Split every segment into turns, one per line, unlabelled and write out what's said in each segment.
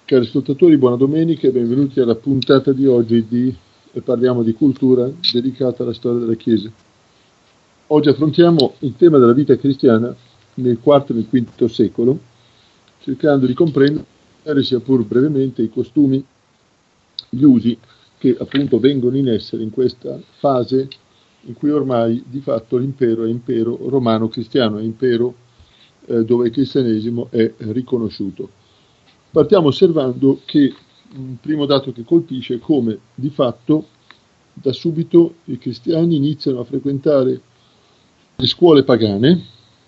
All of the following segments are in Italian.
Cari ascoltatori, buona domenica e benvenuti alla puntata di oggi di Parliamo di cultura dedicata alla storia della Chiesa. Oggi affrontiamo il tema della vita cristiana nel IV e nel V secolo, cercando di comprendere, sia pur brevemente, i costumi, gli usi che appunto vengono in essere in questa fase in cui ormai di fatto l'impero è impero romano-cristiano, è impero dove il cristianesimo è riconosciuto. Partiamo osservando che un primo dato che colpisce è come di fatto da subito i cristiani iniziano a frequentare le scuole pagane,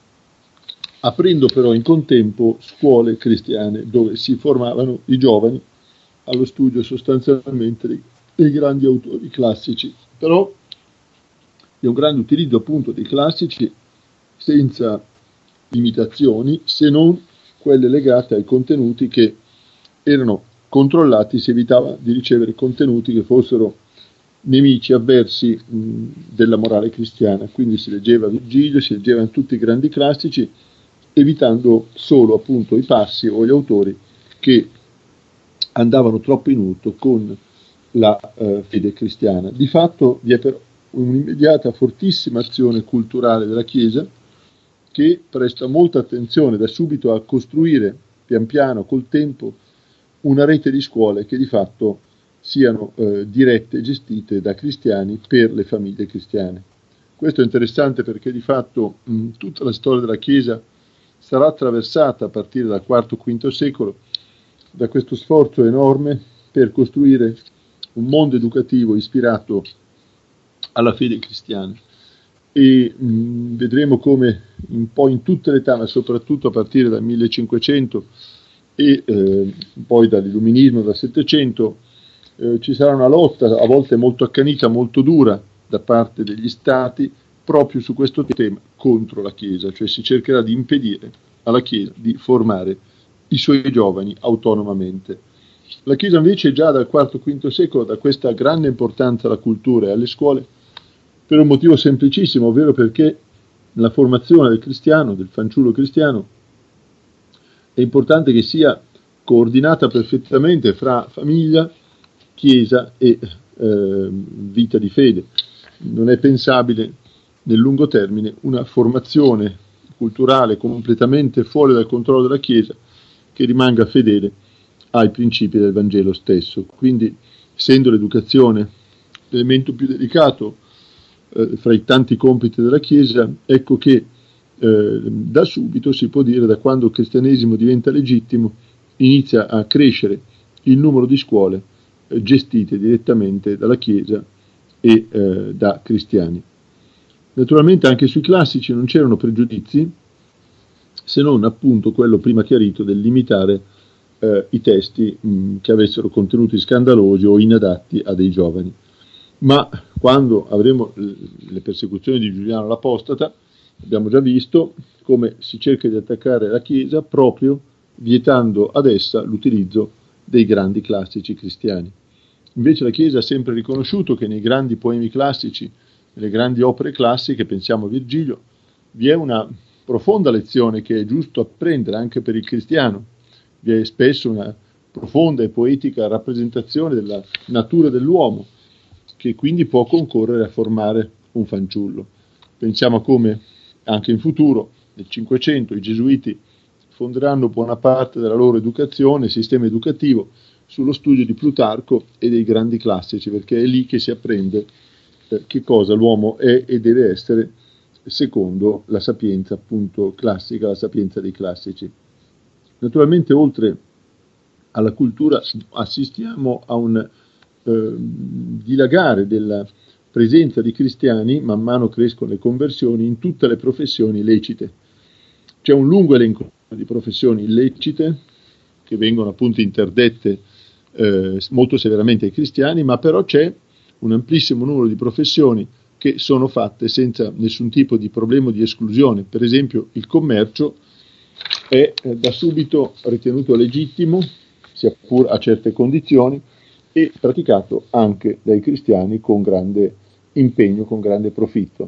aprendo però in contempo scuole cristiane dove si formavano i giovani allo studio sostanzialmente dei grandi autori classici. Però è un grande utilizzo appunto dei classici senza limitazioni, se non quelle legate ai contenuti che erano controllati, si evitava di ricevere contenuti che fossero nemici, avversi della morale cristiana. Quindi si leggeva Virgilio, si leggevano tutti i grandi classici, evitando solo appunto i passi o gli autori che andavano troppo in urto con la fede cristiana. Di fatto vi è però un'immediata fortissima azione culturale della Chiesa che presta molta attenzione da subito a costruire pian piano col tempo una rete di scuole che di fatto siano dirette e gestite da cristiani per le famiglie cristiane. Questo è interessante perché di fatto tutta la storia della Chiesa sarà attraversata a partire dal IV-V secolo da questo sforzo enorme per costruire un mondo educativo ispirato alla fede cristiana. E vedremo come un po' in tutte le età, ma soprattutto a partire dal 1500 e poi dall'illuminismo, dal 700, ci sarà una lotta a volte molto accanita, molto dura da parte degli stati proprio su questo tema contro la Chiesa, cioè si cercherà di impedire alla Chiesa di formare i suoi giovani autonomamente. La Chiesa invece già dal IV-V secolo dà questa grande importanza alla cultura e alle scuole per un motivo semplicissimo, ovvero perché la formazione del cristiano, del fanciullo cristiano, è importante che sia coordinata perfettamente fra famiglia, chiesa e vita di fede. Non è pensabile nel lungo termine una formazione culturale completamente fuori dal controllo della Chiesa che rimanga fedele ai principi del Vangelo stesso. Quindi, essendo l'educazione l'elemento più delicato fra i tanti compiti della Chiesa, ecco che da subito si può dire, da quando il cristianesimo diventa legittimo, inizia a crescere il numero di scuole gestite direttamente dalla Chiesa e da cristiani. Naturalmente anche sui classici non c'erano pregiudizi, se non appunto quello prima chiarito del limitare i testi che avessero contenuti scandalosi o inadatti a dei giovani. Ma quando avremo le persecuzioni di Giuliano l'Apostata, abbiamo già visto come si cerca di attaccare la Chiesa proprio vietando ad essa l'utilizzo dei grandi classici cristiani. Invece la Chiesa ha sempre riconosciuto che nei grandi poemi classici, nelle grandi opere classiche, pensiamo a Virgilio, vi è una profonda lezione che è giusto apprendere anche per il cristiano. Vi è spesso una profonda e poetica rappresentazione della natura dell'uomo, che quindi può concorrere a formare un fanciullo. Pensiamo a come anche in futuro, nel Cinquecento, i gesuiti fonderanno buona parte della loro educazione, sistema educativo, sullo studio di Plutarco e dei grandi classici, perché è lì che si apprende che cosa l'uomo è e deve essere secondo la sapienza appunto classica, la sapienza dei classici. Naturalmente oltre alla cultura assistiamo a un dilagare della presenza di cristiani, man mano crescono le conversioni, in tutte le professioni lecite. C'è un lungo elenco di professioni illecite che vengono appunto interdette molto severamente ai cristiani, ma però c'è un amplissimo numero di professioni che sono fatte senza nessun tipo di problema di esclusione. Per esempio il commercio è da subito ritenuto legittimo, sia pur a certe condizioni, e praticato anche dai cristiani con grande impegno, con grande profitto,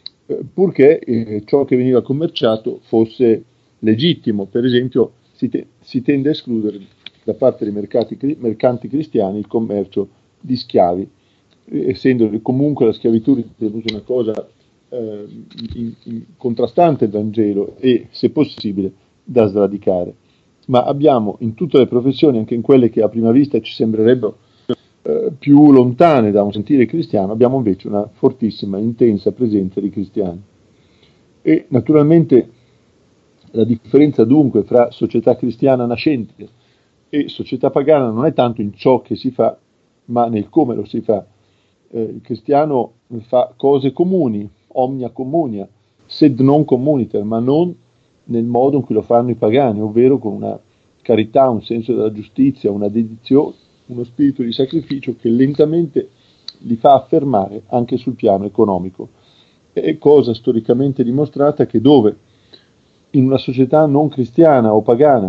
purché ciò che veniva commerciato fosse legittimo. Per esempio si tende a escludere da parte dei mercanti cristiani il commercio di schiavi, essendo comunque la schiavitù ritenuta una cosa contrastante il Vangelo e, se possibile, da sradicare. Ma abbiamo in tutte le professioni, anche in quelle che a prima vista ci sembrerebbero più lontane da un sentire cristiano, abbiamo invece una fortissima, intensa presenza di cristiani. E naturalmente la differenza dunque fra società cristiana nascente e società pagana non è tanto in ciò che si fa, ma nel come lo si fa. Il cristiano fa cose comuni, omnia communia, sed non communiter, ma non nel modo in cui lo fanno i pagani, ovvero con una carità, un senso della giustizia, una dedizione, uno spirito di sacrificio che lentamente li fa affermare anche sul piano economico. È cosa storicamente dimostrata che dove in una società non cristiana o pagana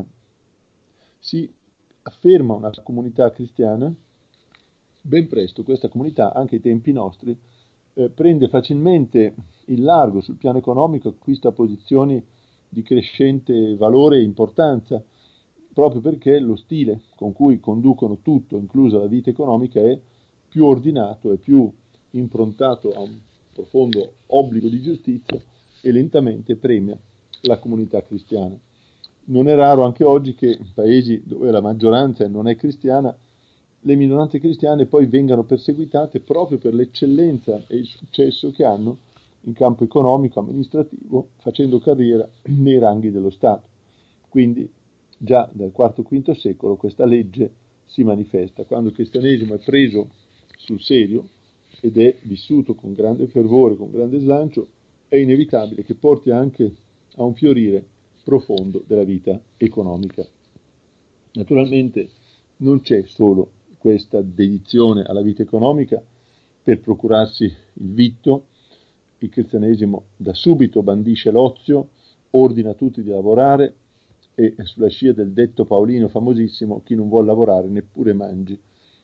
si afferma una comunità cristiana, ben presto questa comunità, anche ai tempi nostri, prende facilmente il largo sul piano economico, acquista posizioni di crescente valore e importanza, proprio perché lo stile con cui conducono tutto, inclusa la vita economica, è più ordinato, è più improntato a un profondo obbligo di giustizia e lentamente premia la comunità cristiana. Non è raro anche oggi che in paesi dove la maggioranza non è cristiana, le minoranze cristiane poi vengano perseguitate proprio per l'eccellenza e il successo che hanno in campo economico, amministrativo, facendo carriera nei ranghi dello Stato. Quindi già dal IV-V secolo questa legge si manifesta. Quando il cristianesimo è preso sul serio ed è vissuto con grande fervore, con grande slancio, è inevitabile che porti anche a un fiorire profondo della vita economica. Naturalmente non c'è solo questa dedizione alla vita economica per procurarsi il vitto. Il cristianesimo da subito bandisce l'ozio, ordina a tutti di lavorare e sulla scia del detto paolino famosissimo chi non vuol lavorare neppure mangi,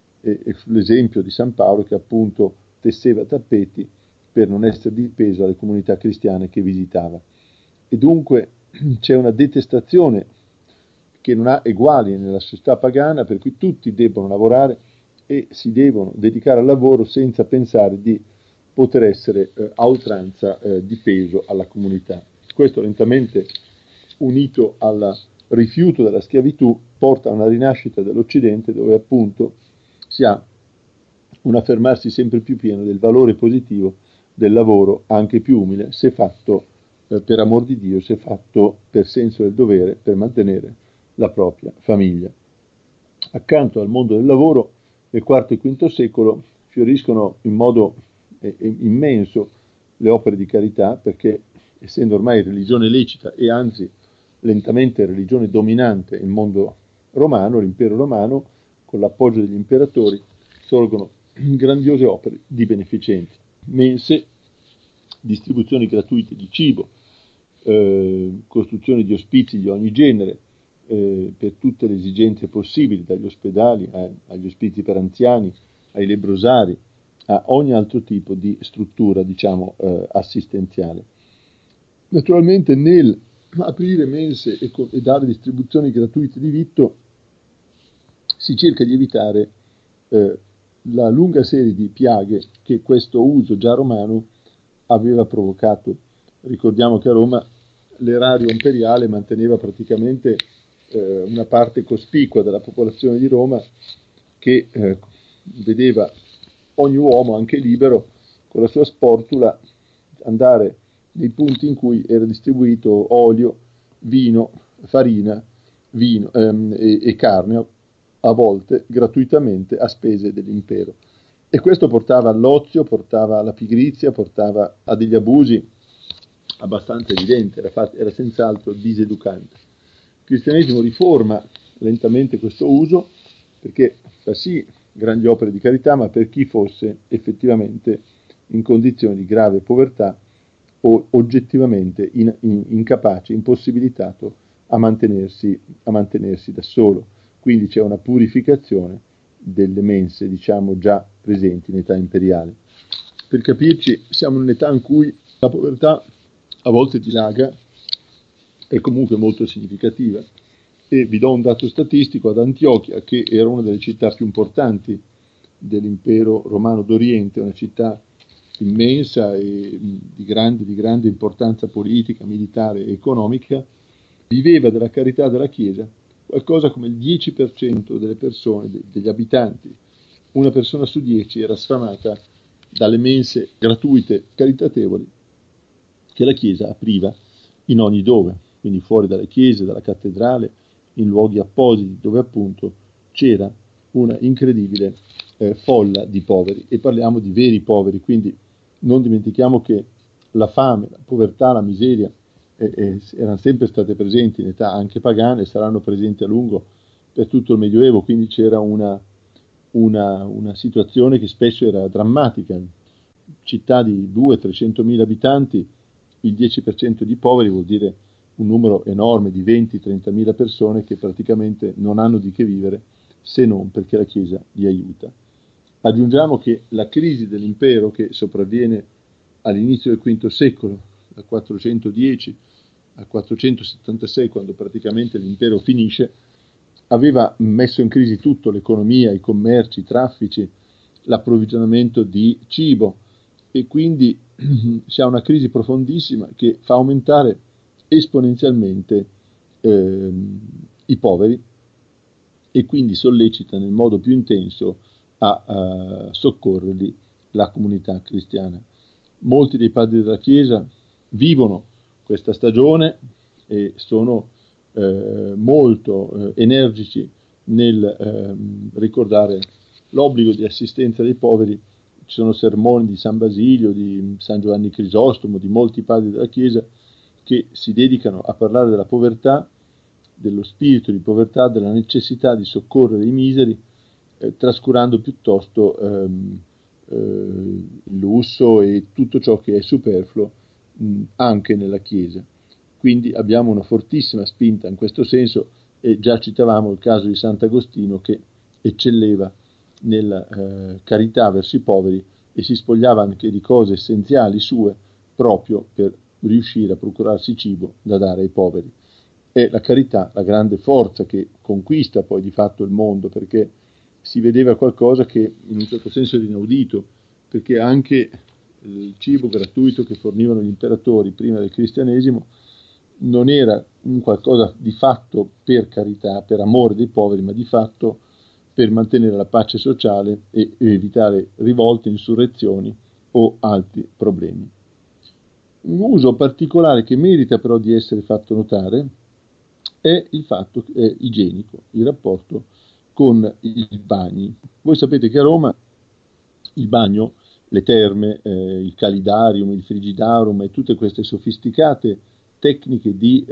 e sull'esempio di San Paolo che appunto tesseva tappeti per non essere dipeso dalle comunità cristiane che visitava. E dunque c'è una detestazione che non ha eguali nella società pagana, per cui tutti debbono lavorare e si devono dedicare al lavoro senza pensare di poter essere a oltranza di peso alla comunità. Questo lentamente, unito al rifiuto della schiavitù, porta a una rinascita dell'Occidente dove appunto si ha un affermarsi sempre più pieno del valore positivo del lavoro, anche più umile, se fatto per amor di Dio, se fatto per senso del dovere, per mantenere la propria famiglia. Accanto al mondo del lavoro, nel IV e V secolo fioriscono in modo immenso le opere di carità, perché essendo ormai religione lecita e anzi lentamente religione dominante il mondo romano, l'impero romano, con l'appoggio degli imperatori, sorgono grandiose opere di beneficenza, mense, distribuzioni gratuite di cibo, costruzione di ospizi di ogni genere, per tutte le esigenze possibili, dagli ospedali agli ospizi per anziani, ai lebrosari, a ogni altro tipo di struttura, diciamo, assistenziale. Naturalmente nel aprire mense e dare distribuzioni gratuite di vitto si cerca di evitare la lunga serie di piaghe che questo uso già romano aveva provocato. Ricordiamo che a Roma l'erario imperiale manteneva praticamente una parte cospicua della popolazione di Roma che vedeva ogni uomo, anche libero, con la sua sportula andare nei punti in cui era distribuito olio, vino, farina, vino e carne, a volte gratuitamente a spese dell'impero. E questo portava all'ozio, portava alla pigrizia, portava a degli abusi abbastanza evidenti, era senz'altro diseducante. Il cristianesimo riforma lentamente questo uso perché fa sì grandi opere di carità, ma per chi fosse effettivamente in condizioni di grave povertà o oggettivamente incapace, impossibilitato a mantenersi da solo. Quindi c'è una purificazione delle mense, diciamo, già presenti in età imperiale. Per capirci, siamo in un'età in cui la povertà a volte dilaga, è comunque molto significativa, E vi do un dato statistico: ad Antiochia, che era una delle città più importanti dell'impero romano d'Oriente, una città immensa e di grande importanza politica, militare e economica, viveva della carità della Chiesa qualcosa come il 10% delle persone, degli abitanti. Una persona su 10 era sfamata dalle mense gratuite caritatevoli che la Chiesa apriva in ogni dove, quindi fuori dalle chiese, dalla cattedrale, in luoghi appositi dove appunto c'era una incredibile folla di poveri, e parliamo di veri poveri, quindi non dimentichiamo che la fame, la povertà, la miseria erano sempre state presenti in età anche pagane e saranno presenti a lungo per tutto il Medioevo, quindi c'era una situazione che spesso era drammatica. Città di 200-300 mila abitanti, il 10% di poveri vuol dire un numero enorme di 20-30 mila persone che praticamente non hanno di che vivere se non perché la Chiesa li aiuta. Aggiungiamo che la crisi dell'impero, che sopravviene all'inizio del V secolo, dal 410 al 476, quando praticamente l'impero finisce, aveva messo in crisi tutto: l'economia, i commerci, i traffici, l'approvvigionamento di cibo, e quindi si ha una crisi profondissima che fa aumentare esponenzialmente i poveri, e quindi sollecita nel modo più intenso a soccorrerli la comunità cristiana. Molti dei padri della Chiesa vivono questa stagione e sono molto energici nel ricordare l'obbligo di assistenza dei poveri. Ci sono sermoni di San Basilio, di San Giovanni Crisostomo, di molti padri della Chiesa che si dedicano a parlare della povertà, dello spirito di povertà, della necessità di soccorrere i miseri, trascurando piuttosto il lusso e tutto ciò che è superfluo anche nella Chiesa. Quindi abbiamo una fortissima spinta in questo senso, e già citavamo il caso di Sant'Agostino, che eccelleva nella carità verso i poveri e si spogliava anche di cose essenziali sue proprio per riuscire a procurarsi cibo da dare ai poveri. È la carità la grande forza che conquista poi di fatto il mondo, perché si vedeva qualcosa che in un certo senso era inaudito, perché anche il cibo gratuito che fornivano gli imperatori prima del cristianesimo non era un qualcosa di fatto per carità, per amore dei poveri, ma di fatto per mantenere la pace sociale e evitare rivolte, insurrezioni o altri problemi. Un uso particolare che merita però di essere fatto notare è il fatto che è igienico, il rapporto con i bagni. Voi sapete che a Roma il bagno, le terme, il calidarium, il frigidarium e tutte queste sofisticate tecniche di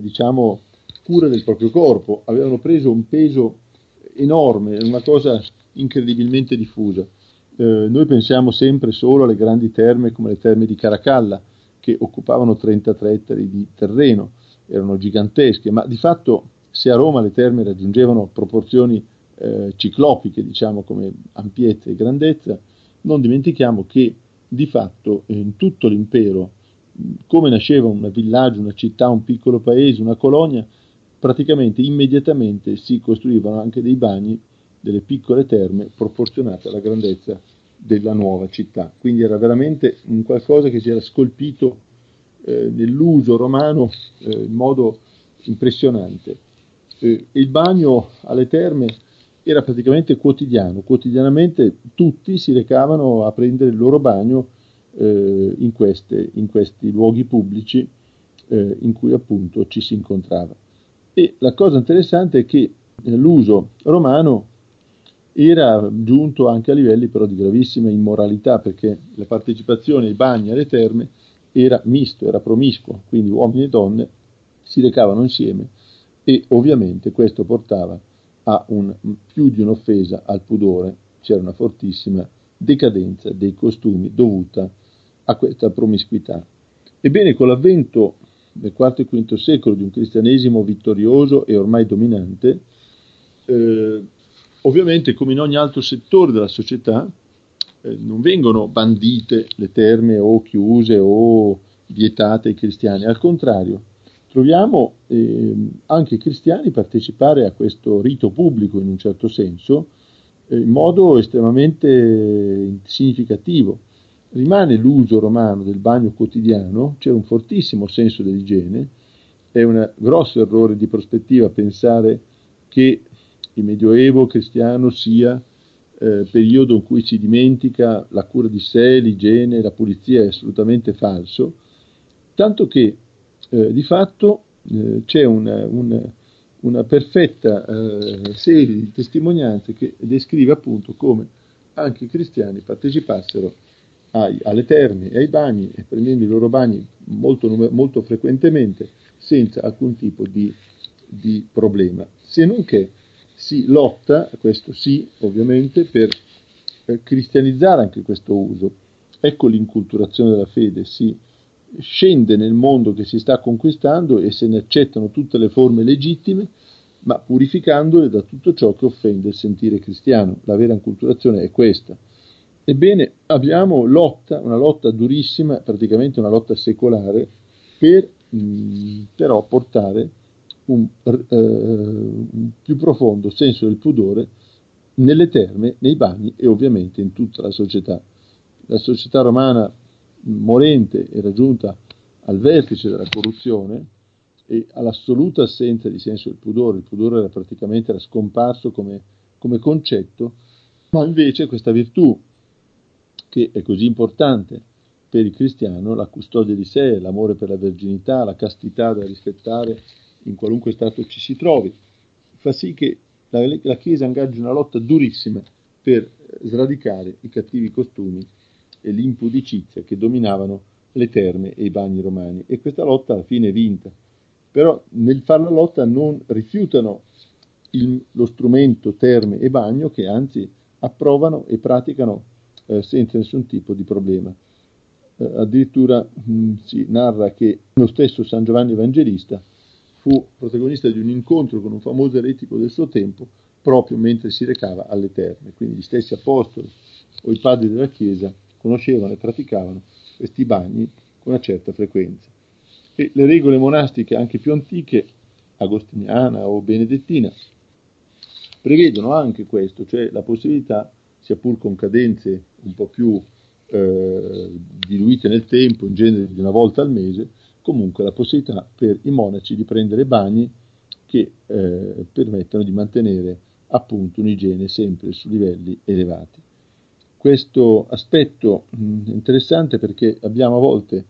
cura del proprio corpo avevano preso un peso enorme, una cosa incredibilmente diffusa. Noi pensiamo sempre solo alle grandi terme come le terme di Caracalla, che occupavano 33 ettari di terreno, erano gigantesche, ma di fatto se a Roma le terme raggiungevano proporzioni ciclopiche, diciamo, come ampiezza e grandezza, non dimentichiamo che di fatto in tutto l'impero, come nasceva un villaggio, una città, un piccolo paese, una colonia, praticamente immediatamente si costruivano anche dei bagni, delle piccole terme proporzionate alla grandezza della nuova città. Quindi era veramente un qualcosa che si era scolpito nell'uso romano in modo impressionante. Il bagno alle terme era praticamente quotidiano, quotidianamente tutti si recavano a prendere il loro bagno in questi luoghi pubblici in cui appunto ci si incontrava. E la cosa interessante è che l'uso romano era giunto anche a livelli però di gravissima immoralità, perché la partecipazione ai bagni, alle terme, era misto, era promiscuo, quindi uomini e donne si recavano insieme, e ovviamente questo portava a più di un'offesa al pudore. C'era una fortissima decadenza dei costumi dovuta a questa promiscuità. Ebbene, con l'avvento nel IV e V secolo di un cristianesimo vittorioso e ormai dominante, ovviamente come in ogni altro settore della società non vengono bandite le terme o chiuse o vietate ai cristiani, al contrario troviamo anche cristiani partecipare a questo rito pubblico in un certo senso, in modo estremamente significativo. Rimane l'uso romano del bagno quotidiano, c'è un fortissimo senso dell'igiene, è un grosso errore di prospettiva pensare che il Medioevo cristiano sia periodo in cui si dimentica la cura di sé, l'igiene, la pulizia. È assolutamente falso, tanto che di fatto c'è una perfetta serie di testimonianze che descrive appunto come anche i cristiani partecipassero alle terme e ai bagni, e prendendo i loro bagni molto frequentemente senza alcun tipo di problema, se non che si lotta, questo sì ovviamente, per cristianizzare anche questo uso. Ecco l'inculturazione della fede, si scende nel mondo che si sta conquistando e se ne accettano tutte le forme legittime, ma purificandole da tutto ciò che offende il sentire cristiano. La vera inculturazione è questa. Ebbene, abbiamo una lotta durissima, praticamente una lotta secolare, per però portare un più profondo senso del pudore nelle terme, nei bagni e ovviamente in tutta la società. La società romana morente era giunta al vertice della corruzione e all'assoluta assenza di senso del pudore. Il pudore era scomparso come concetto, ma invece questa virtù, che è così importante per il cristiano, la custodia di sé, l'amore per la verginità, la castità da rispettare in qualunque stato ci si trovi, fa sì che la Chiesa ingaggi una lotta durissima per sradicare i cattivi costumi e l'impudicizia che dominavano le terme e i bagni romani, e questa lotta alla fine è vinta. Però nel fare la lotta non rifiutano lo strumento terme e bagno, che anzi approvano e praticano senza nessun tipo di problema. Addirittura si narra che lo stesso San Giovanni Evangelista fu protagonista di un incontro con un famoso eretico del suo tempo proprio mentre si recava alle terme, quindi gli stessi apostoli o i padri della Chiesa conoscevano e praticavano questi bagni con una certa frequenza. E le regole monastiche anche più antiche, agostiniana o benedettina, prevedono anche questo, cioè la possibilità, sia pur con cadenze un po' più diluite nel tempo, in genere di una volta al mese, comunque la possibilità per i monaci di prendere bagni che permettono di mantenere appunto un'igiene sempre su livelli elevati. Questo aspetto è interessante perché abbiamo a volte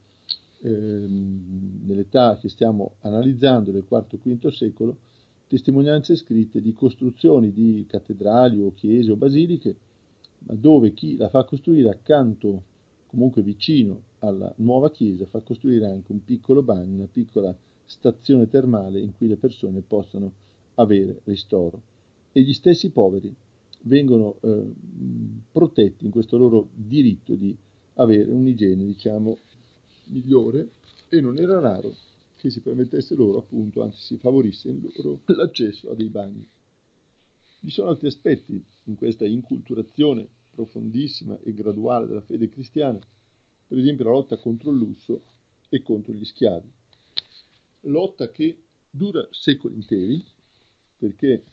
nell'età che stiamo analizzando, nel IV-V secolo, testimonianze scritte di costruzioni di cattedrali o chiese o basiliche, ma dove chi la fa costruire accanto, comunque vicino alla nuova chiesa, fa costruire anche un piccolo bagno, una piccola stazione termale in cui le persone possano avere ristoro. E gli stessi poveri vengono protetti in questo loro diritto di avere un'igiene, diciamo, migliore, e non era raro che si permettesse loro, appunto, anzi si favorisse in loro l'accesso a dei bagni. Vi sono altri aspetti in questa inculturazione profondissima e graduale della fede cristiana, per esempio la lotta contro il lusso e contro gli schiavi. Lotta che dura secoli interi, perché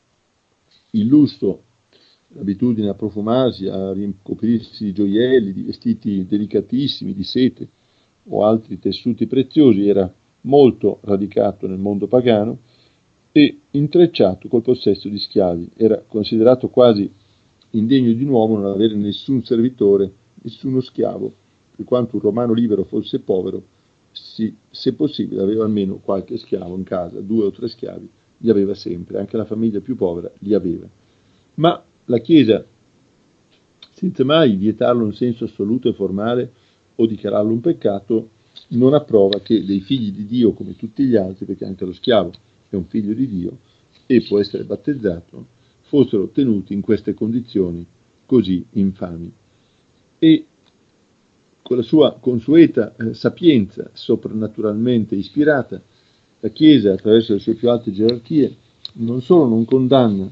il lusso, l'abitudine a profumarsi, a ricoprirsi di gioielli, di vestiti delicatissimi, di sete o altri tessuti preziosi, era molto radicato nel mondo pagano e intrecciato col possesso di schiavi. Era considerato quasi indegno di un uomo non avere nessun servitore, nessuno schiavo. Per quanto un romano libero fosse povero, se possibile aveva almeno qualche schiavo in casa, 2 o 3 schiavi li aveva sempre, anche la famiglia più povera li aveva. Ma la Chiesa, senza mai vietarlo in senso assoluto e formale o dichiararlo un peccato, non approva che dei figli di Dio come tutti gli altri, perché anche lo schiavo è un figlio di Dio e può essere battezzato, fossero tenuti in queste condizioni così infami. E con la sua consueta sapienza soprannaturalmente ispirata, la Chiesa, attraverso le sue più alte gerarchie, non solo non condanna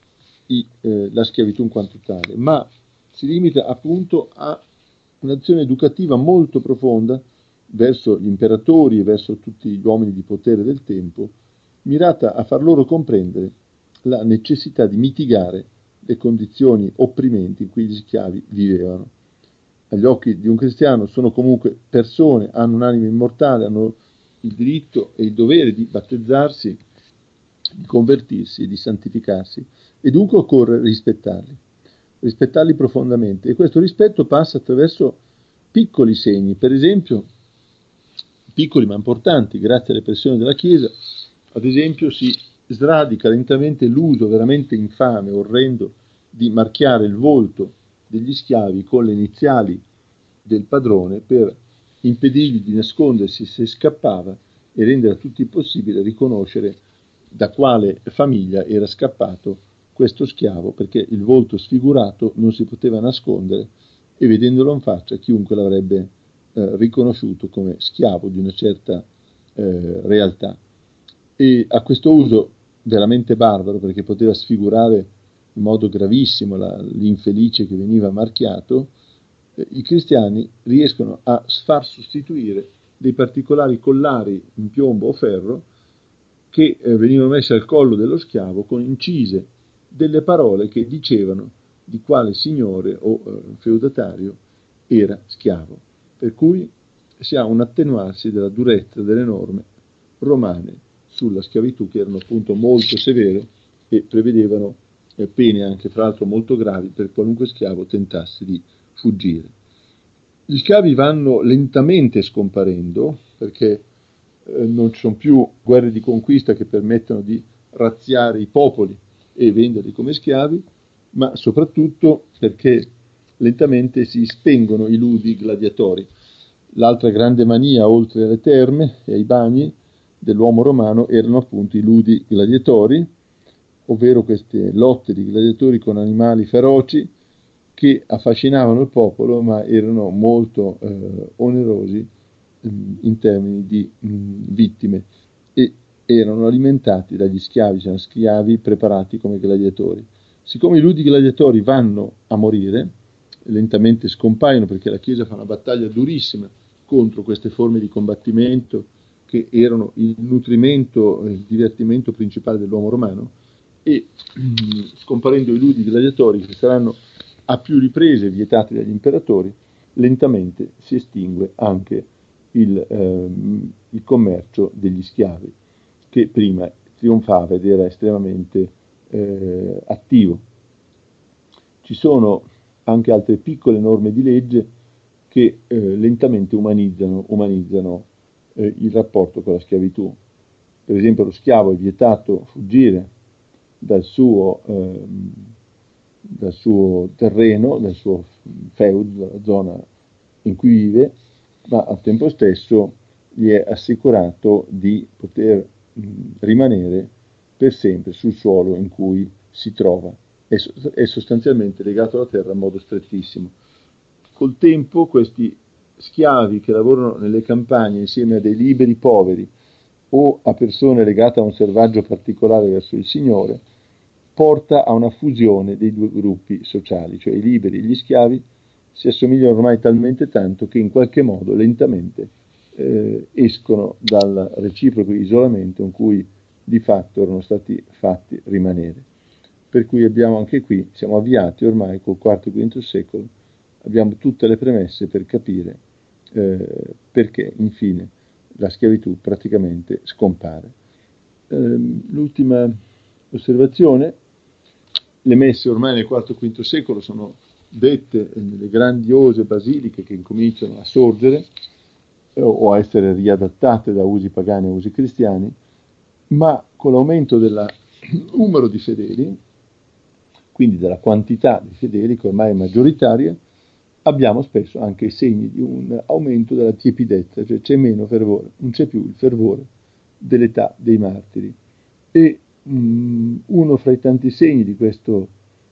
la schiavitù in quanto tale, ma si limita appunto a un'azione educativa molto profonda verso gli imperatori e verso tutti gli uomini di potere del tempo, mirata a far loro comprendere la necessità di mitigare le condizioni opprimenti in cui gli schiavi vivevano. Agli occhi di un cristiano sono comunque persone, hanno un'anima immortale, hanno il diritto e il dovere di battezzarsi, di convertirsi e di santificarsi, e dunque occorre rispettarli profondamente, e questo rispetto passa attraverso piccoli segni, per esempio, piccoli ma importanti, grazie alle pressioni della Chiesa. Ad esempio si sradica lentamente l'uso veramente infame, orrendo, di marchiare il volto degli schiavi con le iniziali del padrone per impedirgli di nascondersi se scappava e rendere a tutti possibile riconoscere da quale famiglia era scappato questo schiavo, perché il volto sfigurato non si poteva nascondere e vedendolo in faccia chiunque l'avrebbe riconosciuto come schiavo di una certa realtà. E a questo uso veramente barbaro, perché poteva sfigurare in modo gravissimo l'infelice che veniva marchiato, i cristiani riescono a far sostituire dei particolari collari in piombo o ferro che venivano messi al collo dello schiavo con incise delle parole che dicevano di quale signore o feudatario era schiavo, per cui si ha un attenuarsi della durezza delle norme romane sulla schiavitù, che erano appunto molto severe e prevedevano pene anche fra l'altro molto gravi per qualunque schiavo tentasse di fuggire. Gli schiavi vanno lentamente scomparendo perché non ci sono più guerre di conquista che permettono di razziare i popoli e venderli come schiavi, ma soprattutto perché lentamente si spengono i ludi gladiatori. L'altra grande mania, oltre alle terme e ai bagni dell'uomo romano, erano appunto i ludi gladiatori, ovvero queste lotte di gladiatori con animali feroci che affascinavano il popolo, ma erano molto onerosi in termini di vittime, e erano alimentati dagli schiavi, cioè schiavi preparati come gladiatori. Siccome i ludi gladiatori vanno a morire, lentamente scompaiono perché la Chiesa fa una battaglia durissima contro queste forme di combattimento che erano il nutrimento, il divertimento principale dell'uomo romano, e scomparendo i ludi gladiatori, che saranno a più riprese vietati dagli imperatori, lentamente si estingue anche il commercio degli schiavi, che prima trionfava ed era estremamente attivo. Ci sono anche altre piccole norme di legge che lentamente umanizzano il rapporto con la schiavitù. Per esempio, lo schiavo è vietato fuggire dal suo terreno, dal suo feud, dalla zona in cui vive, ma al tempo stesso gli è assicurato di poter rimanere per sempre sul suolo in cui si trova. È sostanzialmente legato alla terra in modo strettissimo. Col tempo questi schiavi che lavorano nelle campagne insieme a dei liberi poveri o a persone legate a un servaggio particolare verso il Signore, porta a una fusione dei due gruppi sociali, cioè i liberi e gli schiavi si assomigliano ormai talmente tanto che in qualche modo lentamente escono dal reciproco isolamento in cui di fatto erano stati fatti rimanere. Per cui abbiamo anche qui, siamo avviati ormai col IV e V secolo, abbiamo tutte le premesse per capire perché infine la schiavitù praticamente scompare. L'ultima osservazione: le messe ormai nel IV e V secolo sono dette nelle grandiose basiliche che incominciano a sorgere o a essere riadattate da usi pagani a usi cristiani, ma con l'aumento del numero di fedeli, quindi della quantità di fedeli che ormai è maggioritaria, abbiamo spesso anche i segni di un aumento della tiepidezza, cioè c'è meno fervore, non c'è più il fervore dell'età dei martiri. E uno fra i tanti segni di questo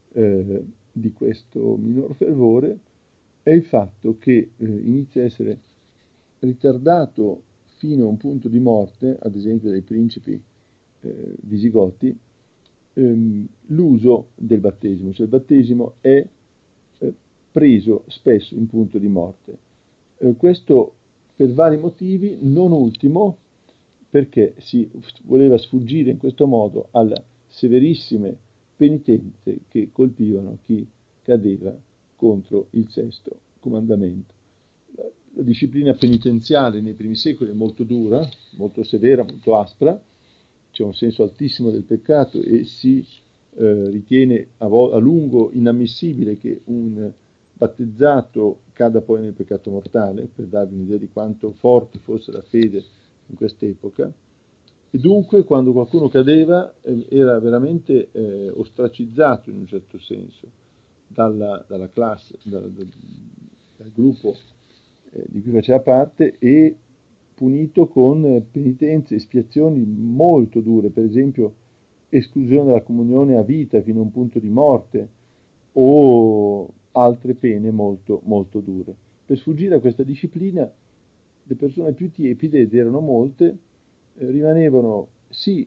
minor fervore è il fatto che inizia a essere ritardato fino a un punto di morte, ad esempio dai principi visigoti, l'uso del battesimo, cioè il battesimo è preso spesso in punto di morte. Questo per vari motivi, non ultimo perché si voleva sfuggire in questo modo alle severissime penitenze che colpivano chi cadeva contro il sesto comandamento. La disciplina penitenziale nei primi secoli è molto dura, molto severa, molto aspra, c'è un senso altissimo del peccato e si ritiene a lungo inammissibile che un battezzato cada poi nel peccato mortale, per darvi un'idea di quanto forte fosse la fede in quest'epoca. E dunque quando qualcuno cadeva era veramente ostracizzato in un certo senso dalla classe, dal gruppo di cui faceva parte, e punito con penitenze, espiazioni molto dure, per esempio esclusione dalla comunione a vita fino a un punto di morte o altre pene molto, molto dure. Per sfuggire a questa disciplina le persone più tiepide, ed erano molte, rimanevano sì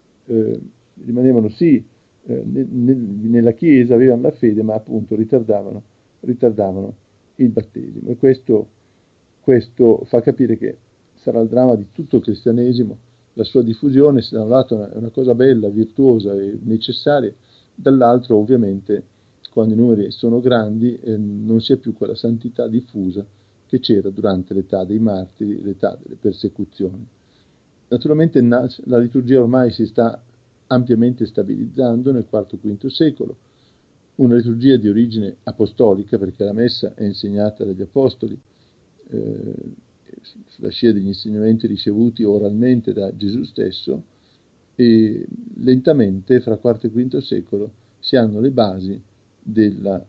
nella Chiesa, avevano la fede, ma appunto ritardavano il battesimo. E questo fa capire che sarà il dramma di tutto il cristianesimo, la sua diffusione. Se da un lato è una cosa bella, virtuosa e necessaria, dall'altro ovviamente quando i numeri sono grandi non si ha più quella santità diffusa che c'era durante l'età dei martiri, l'età delle persecuzioni. Naturalmente la liturgia ormai si sta ampiamente stabilizzando nel IV-V secolo, una liturgia di origine apostolica, perché la messa è insegnata dagli apostoli, sulla scia degli insegnamenti ricevuti oralmente da Gesù stesso, e lentamente fra IV e V secolo si hanno le basi della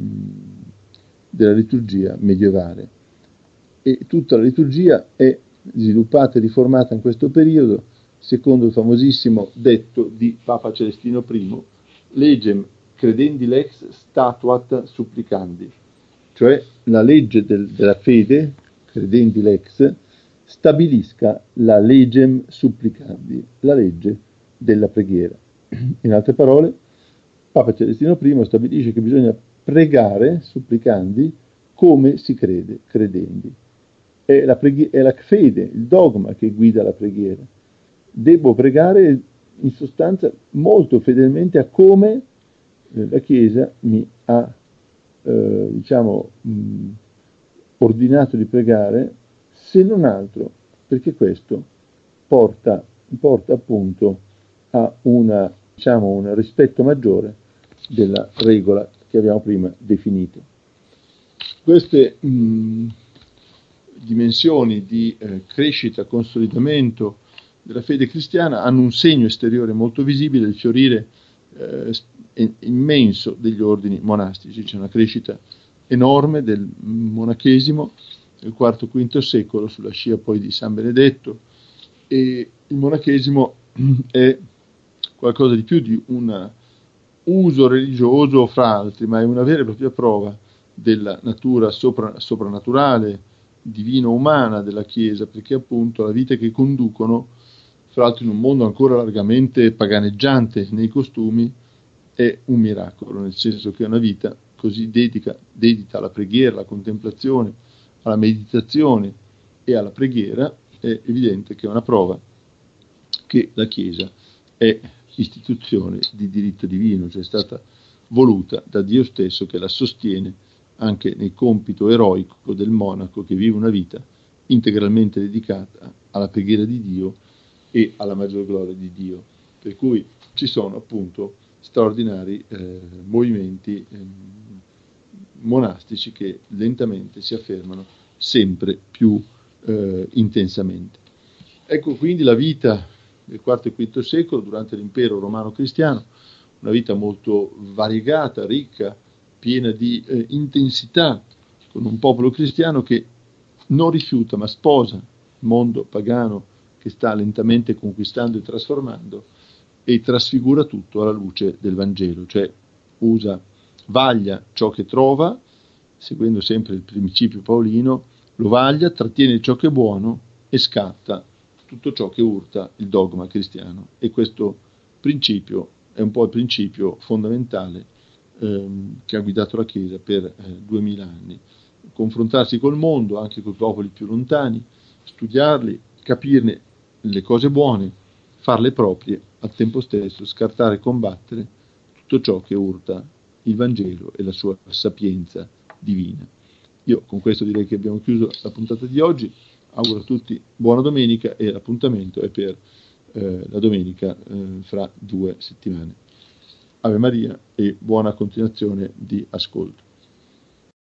liturgia medievale, e tutta la liturgia è sviluppata e riformata in questo periodo secondo il famosissimo detto di Papa Celestino I: legem credendi lex statuat supplicandi, cioè la legge della fede, credendi lex, stabilisca la legem supplicandi, la legge della preghiera. In altre parole, Papa Celestino I stabilisce che bisogna pregare, supplicandi, come si crede, credendi. È la fede, il dogma che guida la preghiera. Devo pregare in sostanza molto fedelmente a come la Chiesa mi ha ordinato di pregare, se non altro perché questo porta appunto a un rispetto maggiore della regola che abbiamo prima definito. Queste dimensioni di crescita, consolidamento della fede cristiana hanno un segno esteriore molto visibile, il fiorire immenso degli ordini monastici. C'è una crescita enorme del monachesimo nel IV-V secolo, sulla scia poi di San Benedetto, e il monachesimo è qualcosa di più di un uso religioso fra altri, ma è una vera e propria prova della natura soprannaturale, divino-umana della Chiesa, perché appunto la vita che conducono, fra l'altro in un mondo ancora largamente paganeggiante nei costumi, è un miracolo, nel senso che è una vita così dedita alla preghiera, alla contemplazione, alla meditazione e alla preghiera. È evidente che è una prova che la Chiesa è istituzione di diritto divino, cioè è stata voluta da Dio stesso, che la sostiene anche nel compito eroico del monaco che vive una vita integralmente dedicata alla preghiera di Dio e alla maggior gloria di Dio. Per cui ci sono appunto straordinari movimenti monastici che lentamente si affermano sempre più intensamente. Ecco quindi la vita del IV e V secolo durante l'impero romano cristiano, una vita molto variegata, ricca, piena di intensità, con un popolo cristiano che non rifiuta ma sposa il mondo pagano che sta lentamente conquistando e trasformando, e trasfigura tutto alla luce del Vangelo, cioè vaglia ciò che trova, seguendo sempre il principio paolino, lo vaglia, trattiene ciò che è buono e scatta tutto ciò che urta il dogma cristiano. E questo principio è un po' il principio fondamentale che ha guidato la Chiesa per 2000 anni, confrontarsi col mondo, anche con i popoli più lontani, studiarli, capirne le cose buone, farle proprie, al tempo stesso scartare e combattere tutto ciò che urta il Vangelo e la sua sapienza divina. Io con questo direi che abbiamo chiuso la puntata di oggi. Auguro a tutti buona domenica e l'appuntamento è per la domenica fra 2 settimane. Ave Maria e buona continuazione di ascolto.